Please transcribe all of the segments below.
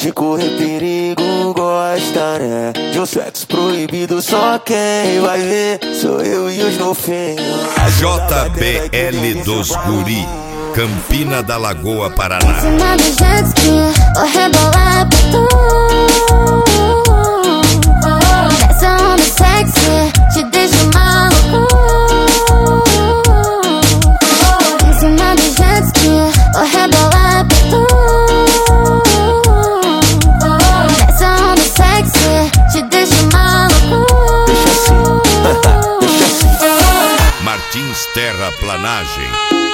de correr perigo gosta, né? De um sexo proibido, só quem vai ver sou eu e os golfinhos. JBL dos Guri, Campina da Lagoa, Paraná. Em cima do jet ski, vou rebolar pra tu. Essa onda sexy te deixa maluco. Em cima do jet ski, vou rebolar pra tu. Essa onda sexy te deixa maluco. Deixa assim, deixa assim. Martins Terraplanagem.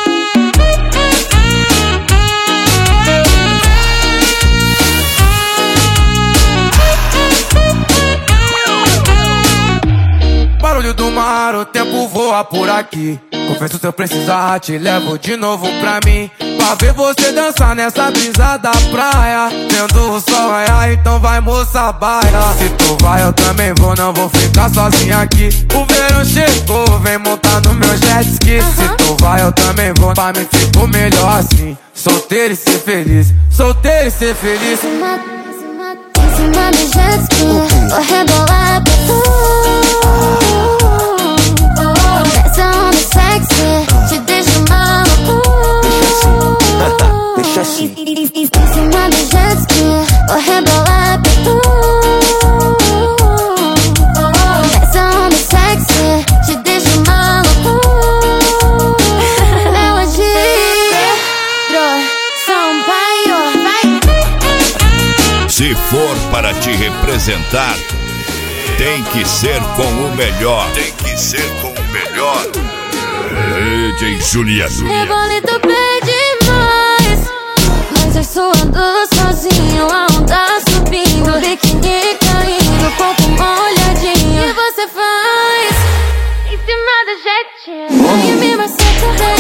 Barulho do mar, o tempo voa por aqui. Confesso, se eu precisar, te levo de novo pra mim. Pra ver você dançar nessa brisa da praia, vendo o sol raiar, então vai, moça, baia. Se tu vai, eu também vou, não vou ficar sozinha aqui. O verão chegou, vem montar no meu jet ski. Se tu vai, eu também vou, pra mim fico melhor assim. Solteiro e ser feliz, solteiro e ser feliz. Em cima do jet ski, vou rebolar pra tu. Essa onda sexy te deixa maluco. Deixa assim, Em cima do jet ski, vou rebolar pra tu. Essa onda sexy te deixa maluco. Melodia, Sampaio, vai. Se for para te representar, tem que ser com o melhor. Tem que ser com o melhor. DJ Juliano. Rebolito pede mais, mas eu suando sozinho, a onda subindo, biquíni caindo, corpo molhadinho. E você faz em cima do jet. Vem me maceta,